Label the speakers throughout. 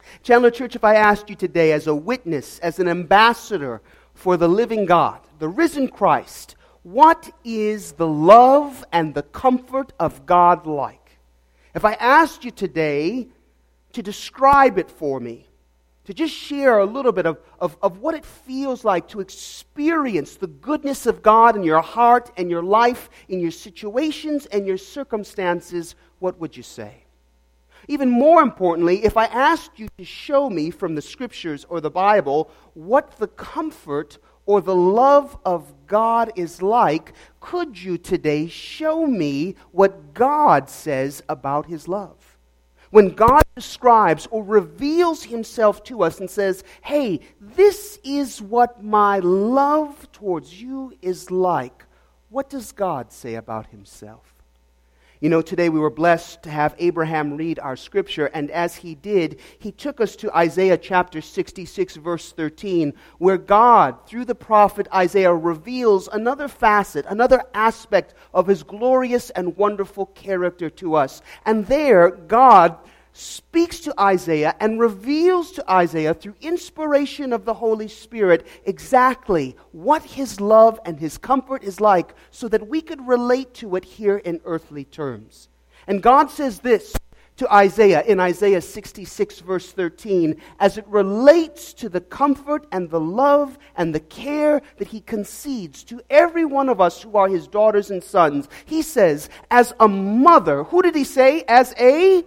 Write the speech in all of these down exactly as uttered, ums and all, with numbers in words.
Speaker 1: Chandler Church, if I asked you today as a witness, as an ambassador for the living God, the risen Christ, what is the love and the comfort of God like? If I asked you today to describe it for me, to just share a little bit of, of, of what it feels like to experience the goodness of God in your heart and your life, in your situations and your circumstances, what would you say? Even more importantly, if I asked you to show me from the Scriptures or the Bible what the comfort or the love of God is like, could you today show me what God says about His love? When God describes or reveals Himself to us and says, hey, this is what my love towards you is like, what does God say about Himself? You know, today we were blessed to have Abraham read our Scripture, and as he did, he took us to Isaiah chapter sixty-six, verse thirteen, where God, through the prophet Isaiah, reveals another facet, another aspect of His glorious and wonderful character to us. And there, God speaks to Isaiah and reveals to Isaiah through inspiration of the Holy Spirit exactly what His love and His comfort is like so that we could relate to it here in earthly terms. And God says this to Isaiah in Isaiah sixty-six verse thirteen as it relates to the comfort and the love and the care that He concedes to every one of us who are His daughters and sons. He says, as a mother, who did He say? As a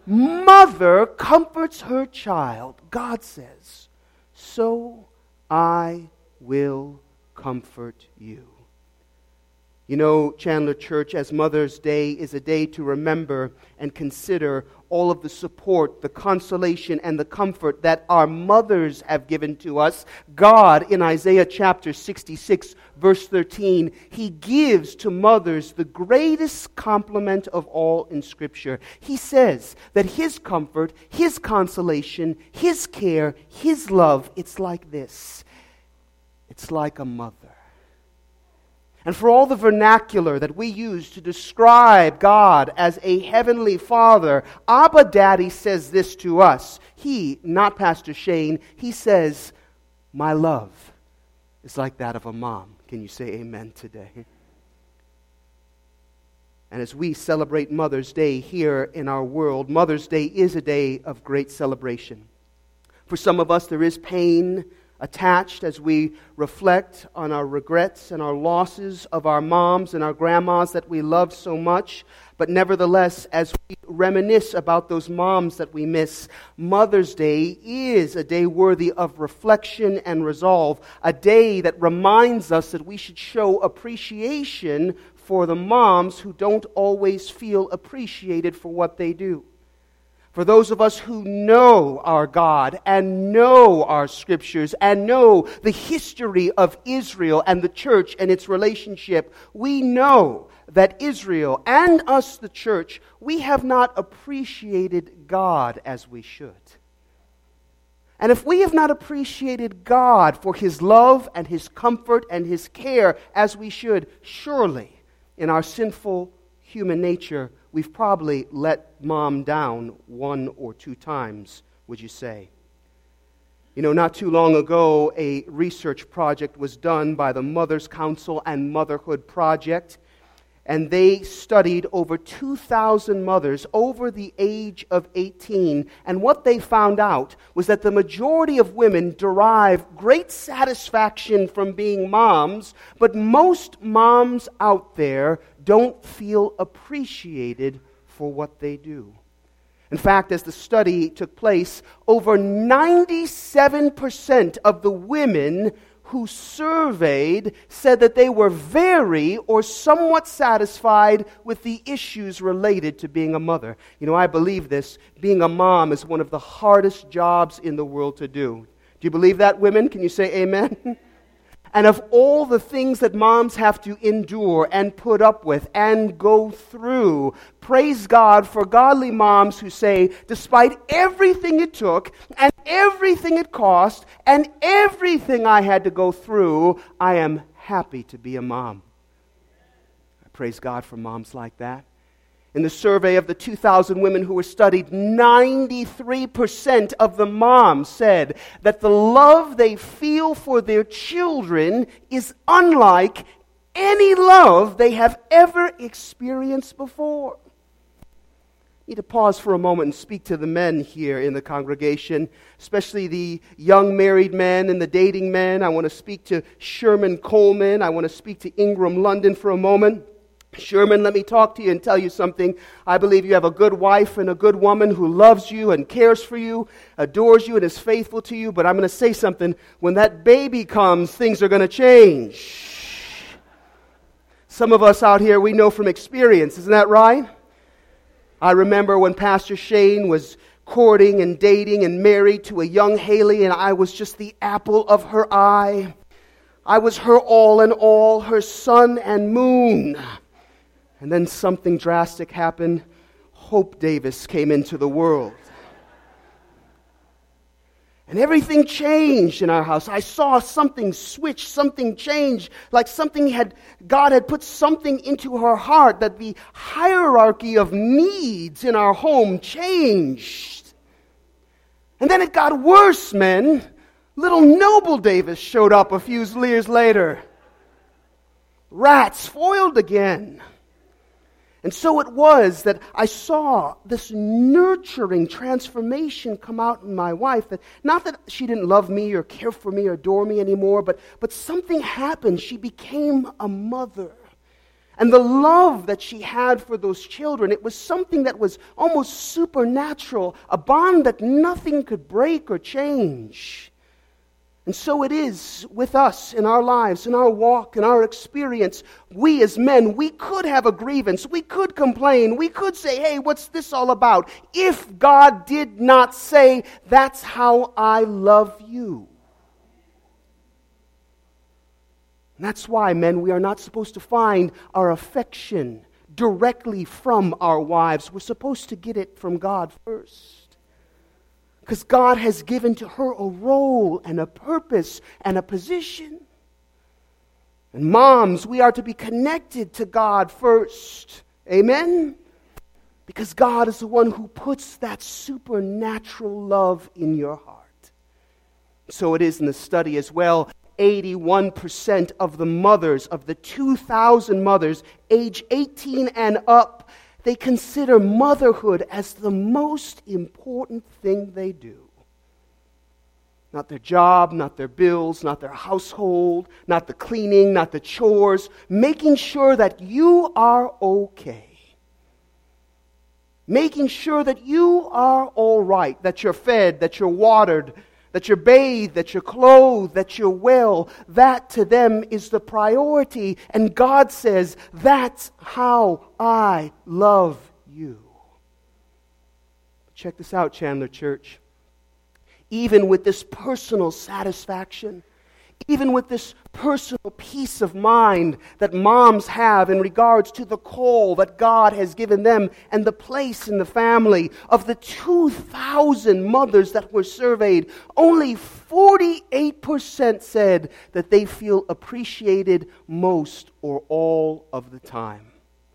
Speaker 1: mother comforts her child, God says, so I will comfort you. You know, Chandler Church, as Mother's Day is a day to remember and consider all of the support, the consolation, and the comfort that our mothers have given to us, God, in Isaiah chapter sixty-six, verse thirteen, He gives to mothers the greatest compliment of all in Scripture. He says that His comfort, His consolation, His care, His love, it's like this. It's like a mother. And for all the vernacular that we use to describe God as a heavenly Father, Abba Daddy says this to us. He, not Pastor Shane, he says, my love is like that of a mom. Can you say amen today? And as we celebrate Mother's Day here in our world, Mother's Day is a day of great celebration. For some of us, there is pain attached as we reflect on our regrets and our losses of our moms and our grandmas that we love so much. But nevertheless, as we reminisce about those moms that we miss, Mother's Day is a day worthy of reflection and resolve, a day that reminds us that we should show appreciation for the moms who don't always feel appreciated for what they do. For those of us who know our God and know our Scriptures and know the history of Israel and the church and its relationship, we know that Israel and us, the church, we have not appreciated God as we should. And if we have not appreciated God for His love and His comfort and His care as we should, surely in our sinful human nature, we've probably let Mom down one or two times, would you say? You know, not too long ago, a research project was done by the Mothers Council and Motherhood Project, and they studied over two thousand mothers over the age of eighteen, and what they found out was that the majority of women derive great satisfaction from being moms, but most moms out there don't feel appreciated for what they do. In fact, as the study took place, over ninety-seven percent of the women who surveyed said that they were very or somewhat satisfied with the issues related to being a mother. You know, I believe this. Being a mom is one of the hardest jobs in the world to do. Do you believe that, women? Can you say amen? And of all the things that moms have to endure and put up with and go through, praise God for godly moms who say, despite everything it took and everything it cost and everything I had to go through, I am happy to be a mom. I praise God for moms like that. In the survey of the two thousand women who were studied, ninety-three percent of the moms said that the love they feel for their children is unlike any love they have ever experienced before. I need to pause for a moment and speak to the men here in the congregation, especially the young married men and the dating men. I want to speak to Sherman Coleman. I want to speak to Ingram London for a moment. Sherman, let me talk to you and tell you something. I believe you have a good wife and a good woman who loves you and cares for you, adores you and is faithful to you. But I'm going to say something. When that baby comes, things are going to change. Some of us out here, we know from experience. Isn't that right? I remember when Pastor Shane was courting and dating and married to a young Haley, and I was just the apple of her eye. I was her all in all, her sun and moon. And then something drastic happened. Hope Davis came into the world. And everything changed in our house. I saw something switch, something change, like something had, God had put something into her heart, that the hierarchy of needs in our home changed. And then it got worse, men. Little Noble Davis showed up a few years later. Rats foiled again. And so it was that I saw this nurturing transformation come out in my wife. That not that she didn't love me or care for me or adore me anymore, but, but something happened. She became a mother. And the love that she had for those children, it was something that was almost supernatural, a bond that nothing could break or change. And so it is with us in our lives, in our walk, in our experience. We as men, we could have a grievance. We could complain. We could say, hey, what's this all about? If God did not say, that's how I love you. And that's why, men, we are not supposed to find our affection directly from our wives. We're supposed to get it from God first. Because God has given to her a role and a purpose and a position. And moms, we are to be connected to God first. Amen? Because God is the one who puts that supernatural love in your heart. So it is in the study as well. eighty-one percent of the mothers, of the two thousand mothers, age eighteen and up, they consider motherhood as the most important thing they do. Not their job, not their bills, not their household, not the cleaning, not the chores. Making sure that you are okay. Making sure that you are all right, that you're fed, that you're watered, that you're bathed, that you're clothed, that you're well. That to them is the priority. And God says, that's how I love you. Check this out, Chandler Church. Even with this personal satisfaction, even with this personal peace of mind that moms have in regards to the call that God has given them and the place in the family, of the two thousand mothers that were surveyed, only forty-eight percent said that they feel appreciated most or all of the time.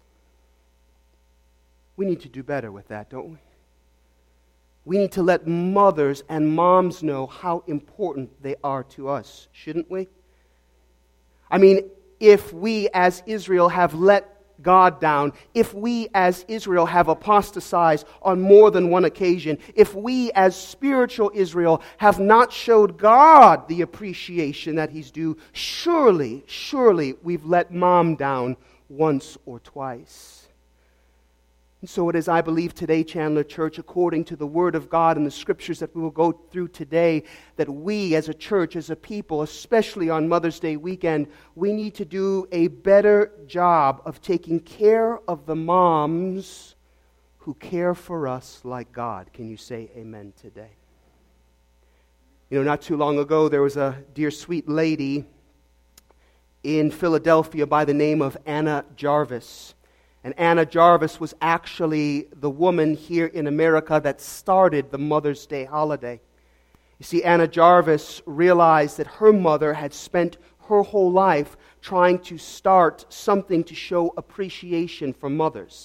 Speaker 1: We need to do better with that, don't we? We need to let mothers and moms know how important they are to us, shouldn't we? I mean, if we as Israel have let God down, if we as Israel have apostatized on more than one occasion, if we as spiritual Israel have not showed God the appreciation that He's due, surely, surely we've let mom down once or twice. And so it is, I believe, today, Chandler Church, according to the Word of God and the Scriptures that we will go through today, that we as a church, as a people, especially on Mother's Day weekend, we need to do a better job of taking care of the moms who care for us like God. Can you say amen today? You know, not too long ago, there was a dear sweet lady in Philadelphia by the name of Anna Jarvis. And Anna Jarvis was actually the woman here in America that started the Mother's Day holiday. You see, Anna Jarvis realized that her mother had spent her whole life trying to start something to show appreciation for mothers.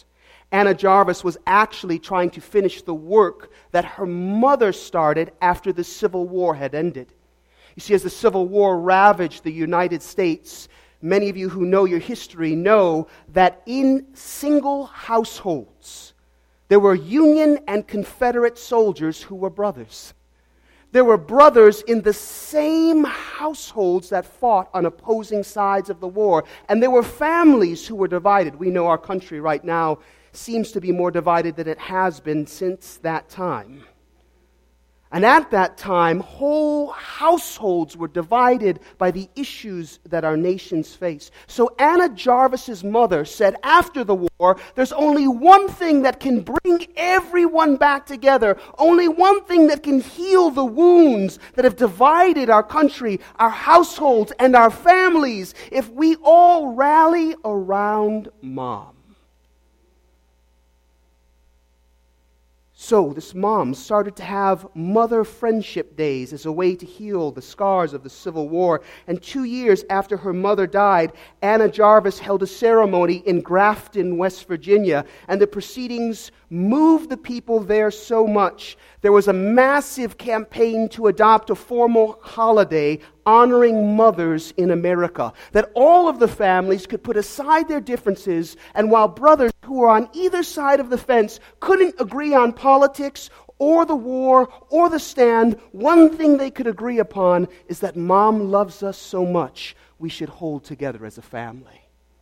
Speaker 1: Anna Jarvis was actually trying to finish the work that her mother started after the Civil War had ended. You see, as the Civil War ravaged the United States, many of you who know your history know that in single households, there were Union and Confederate soldiers who were brothers. There were brothers in the same households that fought on opposing sides of the war. And there were families who were divided. We know our country right now seems to be more divided than it has been since that time. And at that time, whole households were divided by the issues that our nations face. So Anna Jarvis's mother said after the war, there's only one thing that can bring everyone back together, only one thing that can heal the wounds that have divided our country, our households, and our families, if we all rally around Mom. So this mom started to have mother friendship days as a way to heal the scars of the Civil War. And two years after her mother died, Anna Jarvis held a ceremony in Grafton, West Virginia. And the proceedings moved the people there so much. There was a massive campaign to adopt a formal holiday honoring mothers in America, that all of the families could put aside their differences, and while brothers who were on either side of the fence couldn't agree on politics or the war or the stand, one thing they could agree upon is that Mom loves us so much, we should hold together as a family.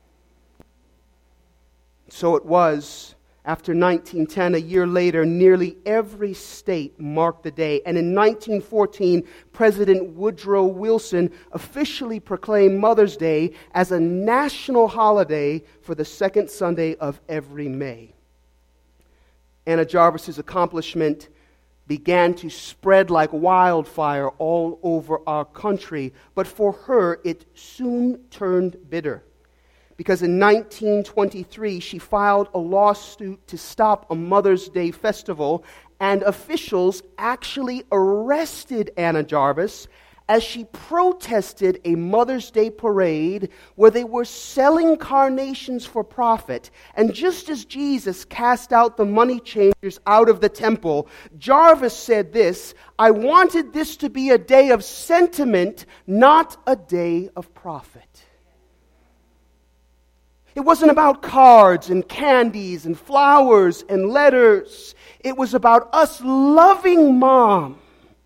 Speaker 1: So it was. After nineteen ten, a year later, nearly every state marked the day. And in nineteen fourteen, President Woodrow Wilson officially proclaimed Mother's Day as a national holiday for the second Sunday of every May. Anna Jarvis's accomplishment began to spread like wildfire all over our country. But for her, it soon turned bitter. Because in nineteen twenty-three, she filed a lawsuit to stop a Mother's Day festival, and officials actually arrested Anna Jarvis as she protested a Mother's Day parade where they were selling carnations for profit. And just as Jesus cast out the money changers out of the temple, Jarvis said this, "I wanted this to be a day of sentiment, not a day of profit." It wasn't about cards and candies and flowers and letters. It was about us loving Mom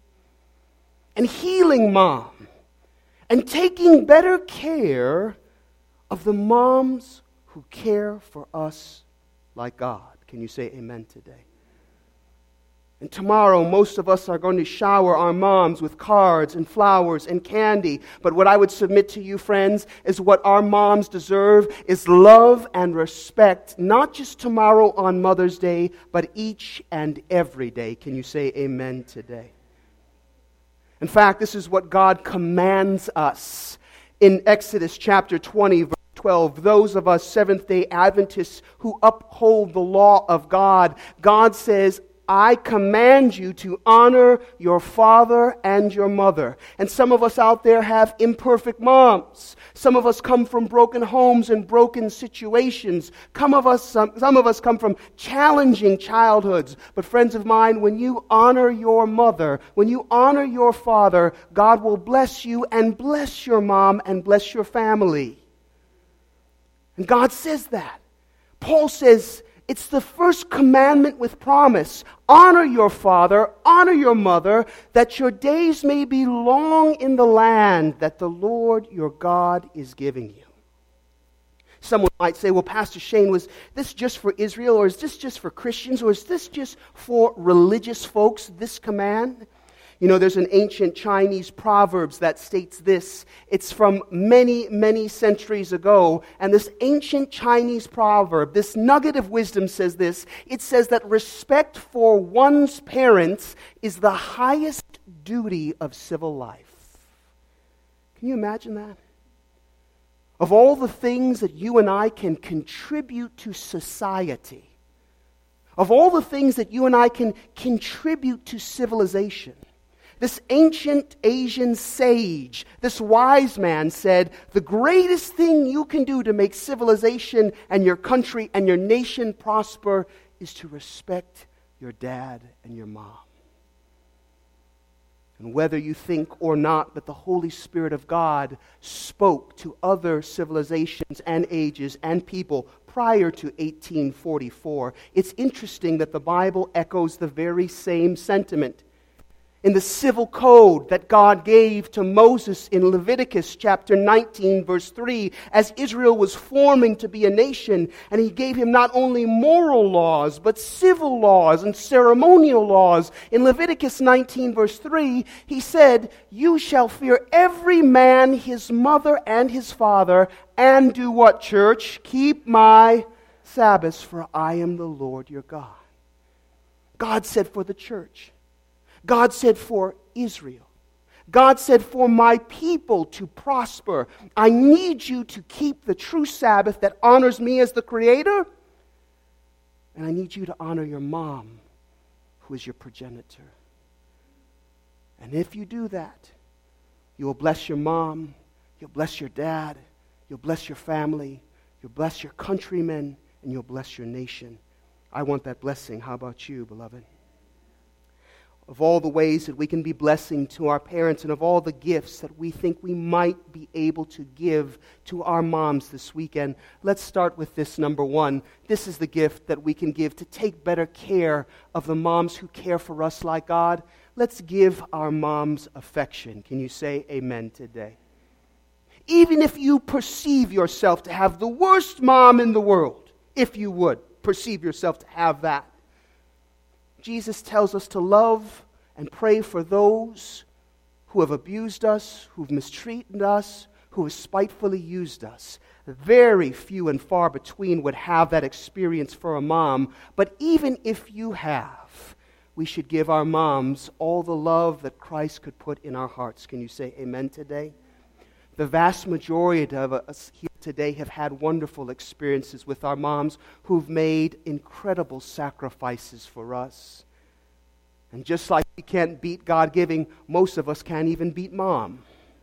Speaker 1: and healing Mom and taking better care of the moms who care for us like God. Can you say amen today? And tomorrow, most of us are going to shower our moms with cards and flowers and candy. But what I would submit to you, friends, is what our moms deserve is love and respect, not just tomorrow on Mother's Day, but each and every day. Can you say amen today? In fact, this is what God commands us in Exodus chapter twenty, verse twelve. Those of us Seventh-day Adventists who uphold the law of God, God says, I command you to honor your father and your mother. And some of us out there have imperfect moms. Some of us come from broken homes and broken situations. Some of us, some, some of us come from challenging childhoods. But friends of mine, when you honor your mother, when you honor your father, God will bless you and bless your mom and bless your family. And God says that. Paul says, it's the first commandment with promise. Honor your father, honor your mother, that your days may be long in the land that the Lord your God is giving you. Someone might say, well, Pastor Shane, was this just for Israel, or is this just for Christians, or is this just for religious folks, this command? You know, there's an ancient Chinese proverbs that states this. It's from many, many centuries ago. And this ancient Chinese proverb, this nugget of wisdom says this. It says that respect for one's parents is the highest duty of civil life. Can you imagine that? Of all the things that you and I can contribute to society, of all the things that you and I can contribute to civilization, This ancient Asian sage, this wise man said, the greatest thing you can do to make civilization and your country and your nation prosper is to respect your dad and your mom. And whether you think or not that the Holy Spirit of God spoke to other civilizations and ages and people prior to eighteen forty-four, it's interesting that the Bible echoes the very same sentiment. In the civil code that God gave to Moses in Leviticus chapter nineteen, verse three, as Israel was forming to be a nation, and he gave him not only moral laws, but civil laws and ceremonial laws. In Leviticus nineteen, verse three, he said, "You shall fear every man his mother and his father, and do what, church? Keep my Sabbaths, for I am the Lord your God." God said for the church. God said for Israel. God said for my people to prosper. I need you to keep the true Sabbath that honors me as the Creator. And I need you to honor your mom, who is your progenitor. And if you do that, you will bless your mom, you'll bless your dad, you'll bless your family, you'll bless your countrymen, and you'll bless your nation. I want that blessing. How about you, beloved? Of all the ways that we can be blessing to our parents and of all the gifts that we think we might be able to give to our moms this weekend, let's start with this number one. This is the gift that we can give to take better care of the moms who care for us like God. Let's give our moms affection. Can you say amen today? Even if you perceive yourself to have the worst mom in the world, if you would perceive yourself to have that, Jesus tells us to love and pray for those who have abused us, who've mistreated us, who have spitefully used us. Very few and far between would have that experience for a mom, but even if you have, we should give our moms all the love that Christ could put in our hearts. Can you say amen today? The vast majority of us here today have had wonderful experiences with our moms who've made incredible sacrifices for us. And just like we can't beat God-giving, most of us can't even beat mom.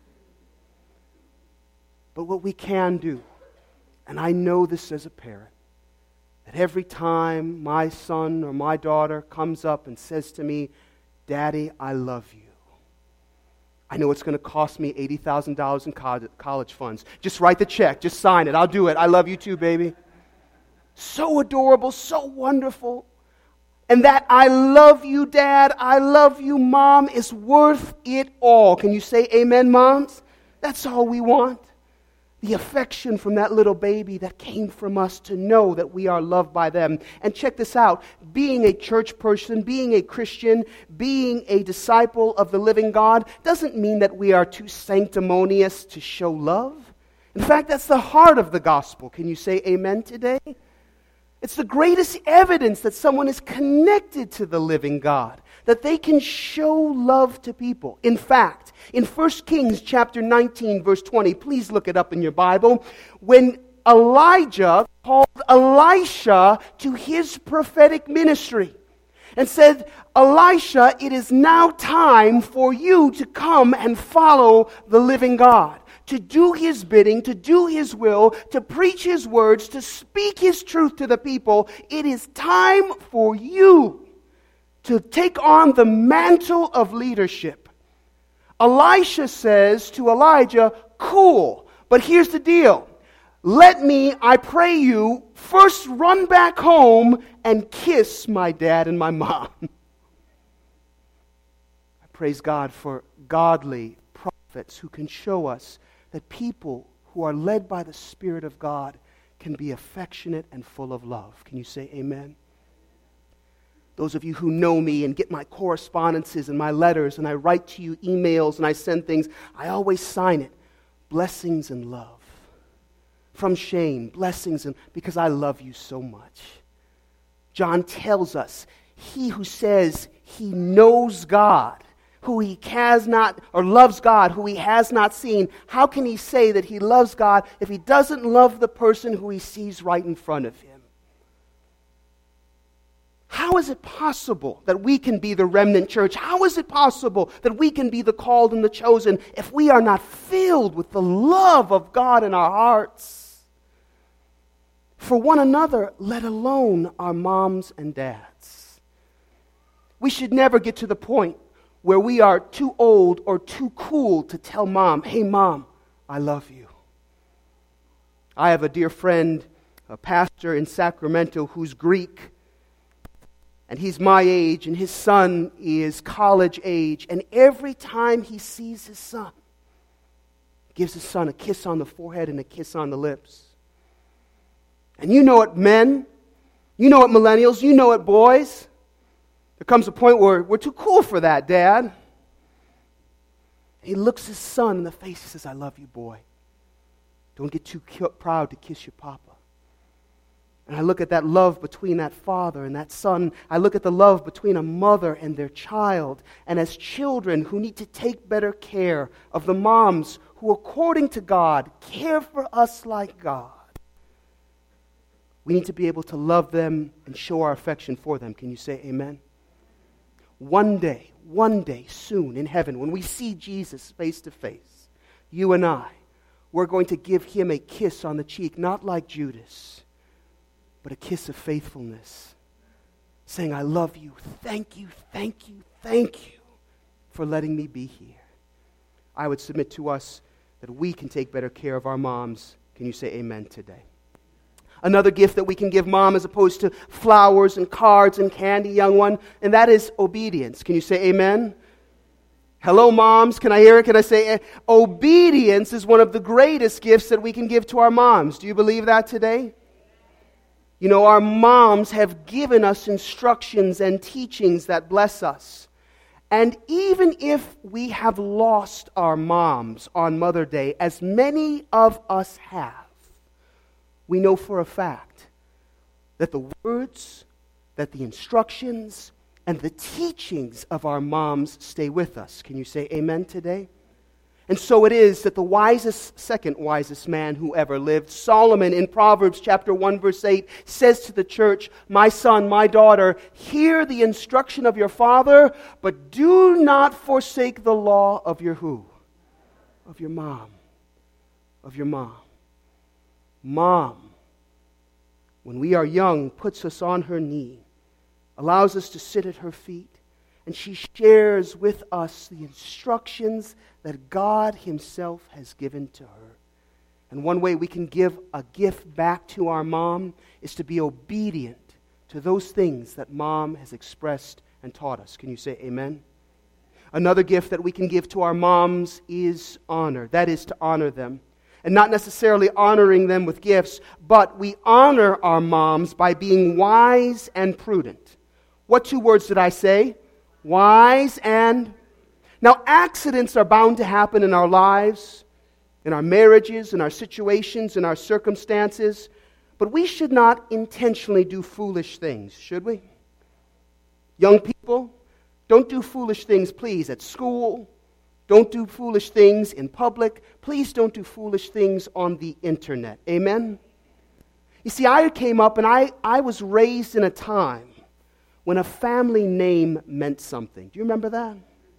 Speaker 1: But what we can do, and I know this as a parent, that every time my son or my daughter comes up and says to me, "Daddy, I love you," I know it's going to cost me eighty thousand dollars in college funds. Just write the check. Just sign it. I'll do it. I love you too, baby. So adorable, so wonderful. And that "I love you, Dad, I love you, Mom" is worth it all. Can you say amen, moms? That's all we want. The affection from that little baby that came from us to know that we are loved by them. And check this out. Being a church person, being a Christian, being a disciple of the living God doesn't mean that we are too sanctimonious to show love. In fact, that's the heart of the gospel. Can you say amen today? It's the greatest evidence that someone is connected to the living God, that they can show love to people. In fact, in First Kings chapter nineteen, verse twenty, please look it up in your Bible, when Elijah called Elisha to his prophetic ministry and said, "Elisha, it is now time for you to come and follow the living God, to do His bidding, to do His will, to preach His words, to speak His truth to the people. It is time for you to take on the mantle of leadership." Elisha says to Elijah, "Cool, but here's the deal. Let me, I pray you, first run back home and kiss my dad and my mom." I praise God for godly prophets who can show us that people who are led by the Spirit of God can be affectionate and full of love. Can you say amen? Those of you who know me and get my correspondences and my letters, and I write to you emails and I send things, I always sign it, "Blessings and love." From Shane, blessings, and because I love you so much. John tells us, he who says he knows God, who he has not, or loves God, who he has not seen, how can he say that he loves God if he doesn't love the person who he sees right in front of him? How is it possible that we can be the remnant church? How is it possible that we can be the called and the chosen if we are not filled with the love of God in our hearts for one another, let alone our moms and dads? We should never get to the point where we are too old or too cool to tell mom, hey mom, I love you. I have a dear friend, a pastor in Sacramento who's Greek, and he's my age, and his son is college age. And every time he sees his son, he gives his son a kiss on the forehead and a kiss on the lips. And you know it, men. You know it, millennials. You know it, boys. There comes a point where we're too cool for that, Dad. He looks his son in the face. He says, I love you, boy. Don't get too proud to kiss your papa. And I look at that love between that father and that son. I look at the love between a mother and their child. And as children who need to take better care of the moms who, according to God, care for us like God, we need to be able to love them and show our affection for them. Can you say amen? One day, one day soon in heaven, when we see Jesus face to face, you and I, we're going to give him a kiss on the cheek, not like Judas, but a kiss of faithfulness, saying, I love you, thank you, thank you, thank you for letting me be here. I would submit to us that we can take better care of our moms. Can you say amen today? Another gift that we can give mom as opposed to flowers and cards and candy, young one, and that is obedience. Can you say amen? Hello, moms. Can I hear it? Can I say, obedience is one of the greatest gifts that we can give to our moms. Do you believe that today? You know, our moms have given us instructions and teachings that bless us. And even if we have lost our moms on Mother's Day, as many of us have, we know for a fact that the words, that the instructions, and the teachings of our moms stay with us. Can you say amen today? And so it is that the wisest, second wisest man who ever lived, Solomon in Proverbs chapter one verse eight, says to the church, my son, my daughter, hear the instruction of your father, but do not forsake the law of your who? Of your mom. Of your mom. Mom, when we are young, puts us on her knee, allows us to sit at her feet, and she shares with us the instructions that God himself has given to her. And one way we can give a gift back to our mom is to be obedient to those things that mom has expressed and taught us. Can you say amen? Another gift that we can give to our moms is honor. That is to honor them. And not necessarily honoring them with gifts, but we honor our moms by being wise and prudent. What two words did I say? Wise and... Now, accidents are bound to happen in our lives, in our marriages, in our situations, in our circumstances, but we should not intentionally do foolish things, should we? Young people, don't do foolish things, please, at school. Don't do foolish things in public. Please don't do foolish things on the internet. Amen? You see, I came up and I, I was raised in a time when a family name meant something. Do you remember that?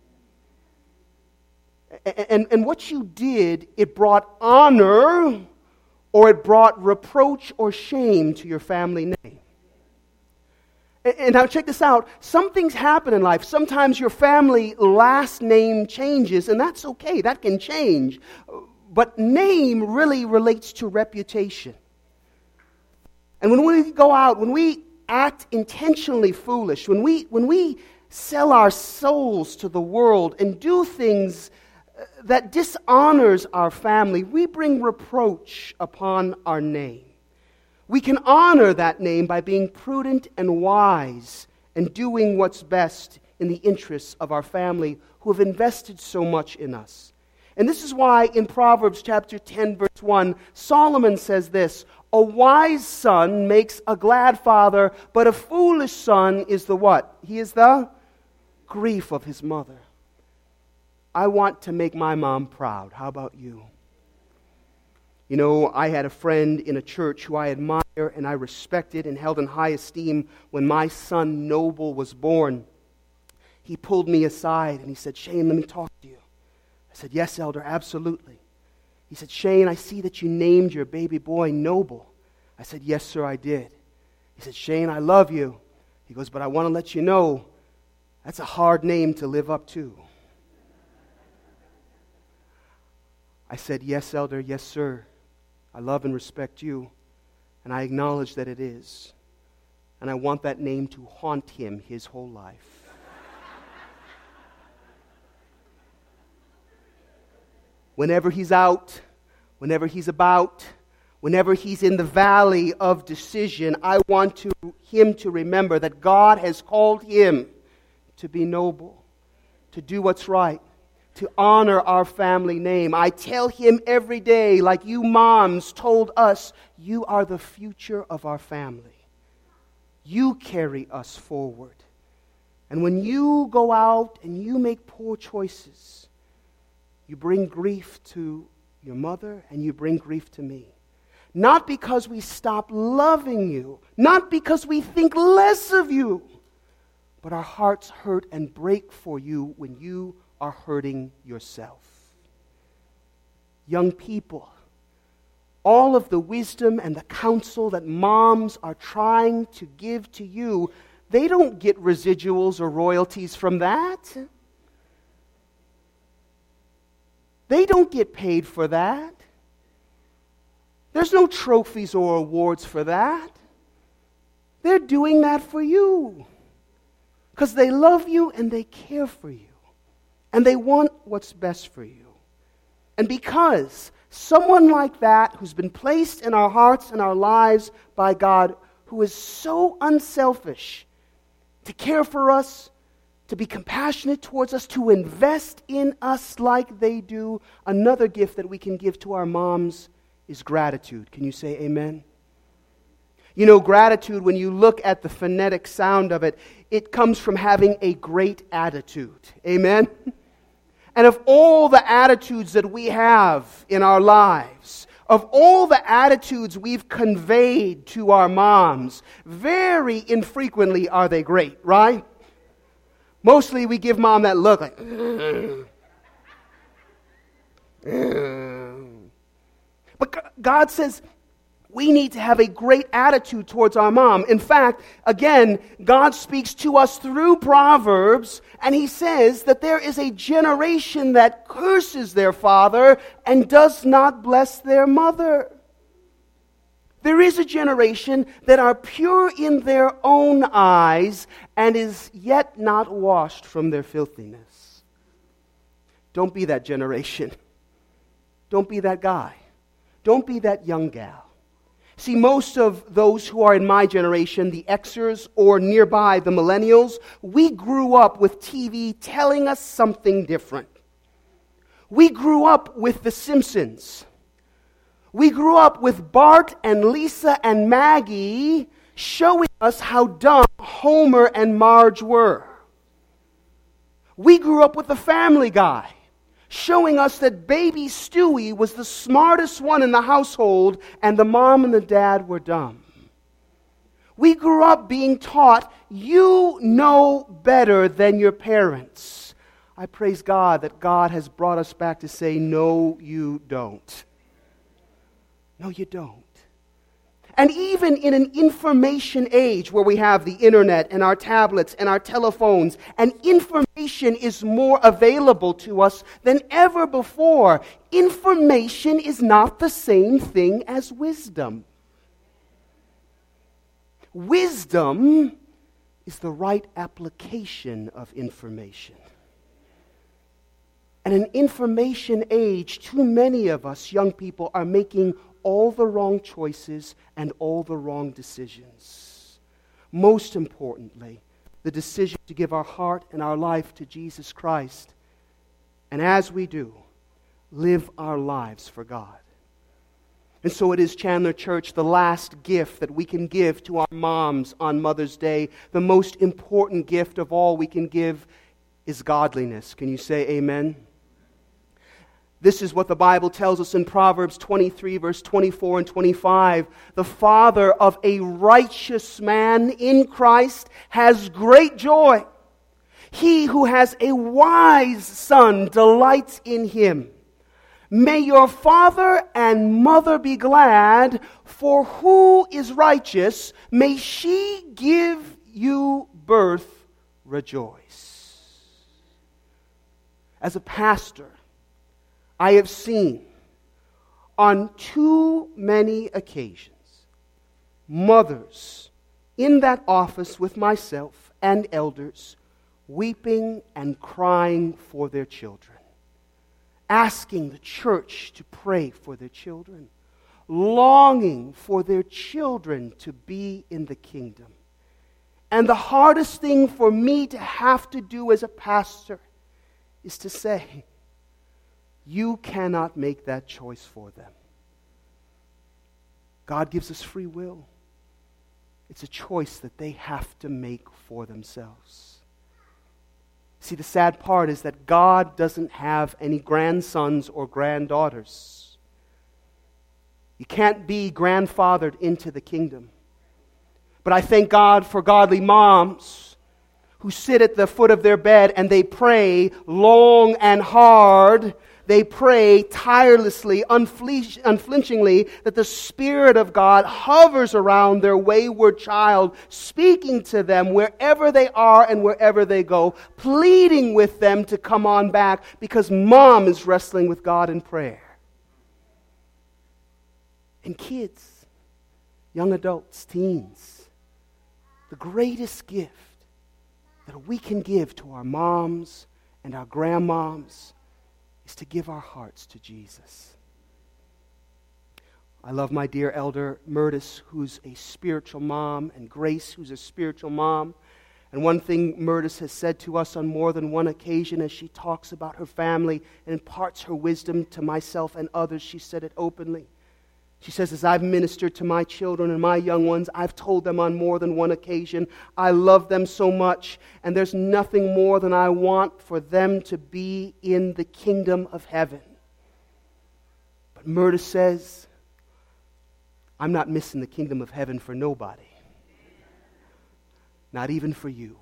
Speaker 1: And, and, and what you did, it brought honor or it brought reproach or shame to your family name. And now check this out. Some things happen in life. Sometimes your family last name changes, and that's okay. That can change. But name really relates to reputation. And when we go out, when we act intentionally foolish, when we when we sell our souls to the world and do things that dishonors our family, we bring reproach upon our name. We can honor that name by being prudent and wise and doing what's best in the interests of our family who have invested so much in us. And this is why in Proverbs chapter ten, verse one, Solomon says this, a wise son makes a glad father, but a foolish son is the what? He is the grief of his mother. I want to make my mom proud. How about you? You know, I had a friend in a church who I admired admire and I respected and held in high esteem when my son Noble was born, he pulled me aside and he said, "Shane, let me talk to you." I said, "Yes, Elder, absolutely." He said, "Shane, I see that you named your baby boy Noble." I said, "Yes, sir, I did." He said, "Shane, I love you." He goes, "But I want to let you know, that's a hard name to live up to." I said, "Yes, Elder, yes, sir. I love and respect you, and I acknowledge that it is. And I want that name to haunt him his whole life." Whenever he's out, whenever he's about, whenever he's in the valley of decision, I want to, him to remember that God has called him to be noble, to do what's right, to honor our family name. I tell him every day, like you moms told us, you are the future of our family. You carry us forward. And when you go out and you make poor choices, you bring grief to your mother and you bring grief to me. Not because we stop loving you, not because we think less of you, but our hearts hurt and break for you when you are hurting yourself. Young people, all of the wisdom and the counsel that moms are trying to give to you, they don't get residuals or royalties from that. They don't get paid for that. There's no trophies or awards for that. They're doing that for you because they love you and they care for you and they want what's best for you. And because someone like that who's been placed in our hearts and our lives by God, who is so unselfish to care for us, to be compassionate towards us, to invest in us like they do, another gift that we can give to our moms is gratitude. Can you say amen? You know, gratitude, when you look at the phonetic sound of it, it comes from having a great attitude. Amen? And of all the attitudes that we have in our lives, of all the attitudes we've conveyed to our moms, very infrequently are they great, right? Mostly we give mom that look like, mm. Mm. But God says we need to have a great attitude towards our mom. In fact, again, God speaks to us through Proverbs, and He says that there is a generation that curses their father and does not bless their mother. There is a generation that are pure in their own eyes and is yet not washed from their filthiness. Don't be that generation. Don't be that guy. Don't be that young gal. See, most of those who are in my generation, the Xers or nearby, the millennials, we grew up with T V telling us something different. We grew up with The Simpsons. We grew up with Bart and Lisa and Maggie showing us how dumb Homer and Marge were. We grew up with The Family Guy showing us that baby Stewie was the smartest one in the household and the mom and the dad were dumb. We grew up being taught, you know better than your parents. I praise God that God has brought us back to say, no, you don't. No, you don't. And even in an information age where we have the internet and our tablets and our telephones, and information is more available to us than ever before, information is not the same thing as wisdom. Wisdom is the right application of information. And in an information age, too many of us young people are making all the wrong choices and all the wrong decisions. Most importantly, the decision to give our heart and our life to Jesus Christ. And as we do, live our lives for God. And so it is, Chandler Church, the last gift that we can give to our moms on Mother's Day. The most important gift of all we can give is godliness. Can you say amen? This is what the Bible tells us in Proverbs twenty-three, verse twenty-four and twenty-five. The father of a righteous man in Christ has great joy. He who has a wise son delights in him. May your father and mother be glad, for who is righteous? May she give you birth, rejoice. As a pastor, I have seen on too many occasions mothers in that office with myself and elders weeping and crying for their children, asking the church to pray for their children, longing for their children to be in the kingdom. And the hardest thing for me to have to do as a pastor is to say, you cannot make that choice for them. God gives us free will. It's a choice that they have to make for themselves. See, the sad part is that God doesn't have any grandsons or granddaughters. You can't be grandfathered into the kingdom. But I thank God for godly moms who sit at the foot of their bed and they pray long and hard. They pray tirelessly, unflinch- unflinchingly, that the Spirit of God hovers around their wayward child, speaking to them wherever they are and wherever they go, pleading with them to come on back because mom is wrestling with God in prayer. And kids, young adults, teens, the greatest gift that we can give to our moms and our grandmoms is to give our hearts to Jesus. I love my dear elder Murtis, who's a spiritual mom, and Grace, who's a spiritual mom. And one thing Murtis has said to us on more than one occasion as she talks about her family and imparts her wisdom to myself and others, she said it openly. She says, as I've ministered to my children and my young ones, I've told them on more than one occasion, I love them so much, and there's nothing more than I want for them to be in the kingdom of heaven. But Murda says, I'm not missing the kingdom of heaven for nobody. Not even for you.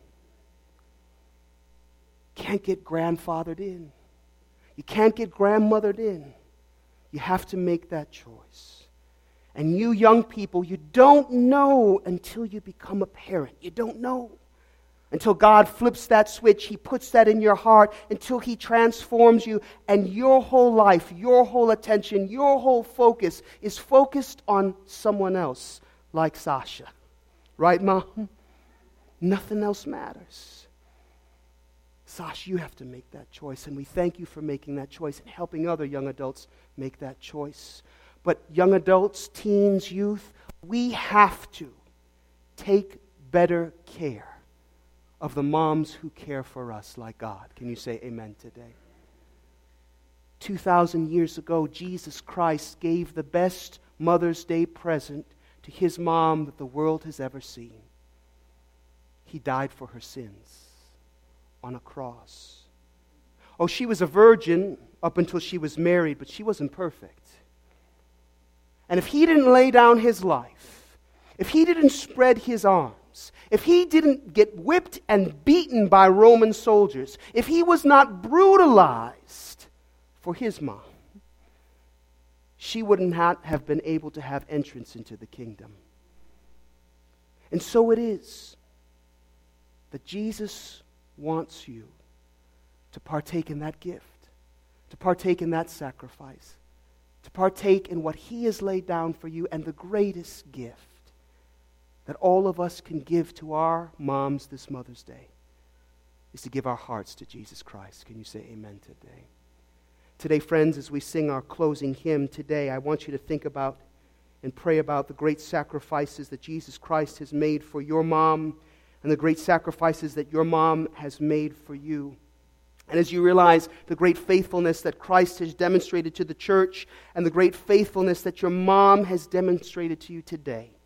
Speaker 1: Can't get grandfathered in. You can't get grandmothered in. You have to make that choice. And you young people, you don't know until you become a parent. You don't know. Until God flips that switch, He puts that in your heart, until He transforms you, and your whole life, your whole attention, your whole focus is focused on someone else, like Sasha. Right, Mom? Nothing else matters. Sasha, you have to make that choice, and we thank you for making that choice and helping other young adults make that choice. But young adults, teens, youth, we have to take better care of the moms who care for us like God. Can you say amen today? two thousand years ago, Jesus Christ gave the best Mother's Day present to His mom that the world has ever seen. He died for her sins on a cross. Oh, she was a virgin up until she was married, but she wasn't perfect. And if He didn't lay down His life, if He didn't spread His arms, if He didn't get whipped and beaten by Roman soldiers, if He was not brutalized for His mom, she wouldn't have been able to have entrance into the kingdom. And so it is that Jesus wants you to partake in that gift, to partake in that sacrifice, to partake in what He has laid down for you, and the greatest gift that all of us can give to our moms this Mother's Day is to give our hearts to Jesus Christ. Can you say amen today? Today, friends, as we sing our closing hymn today, I want you to think about and pray about the great sacrifices that Jesus Christ has made for your mom and the great sacrifices that your mom has made for you. And as you realize the great faithfulness that Christ has demonstrated to the church and the great faithfulness that your mom has demonstrated to you today,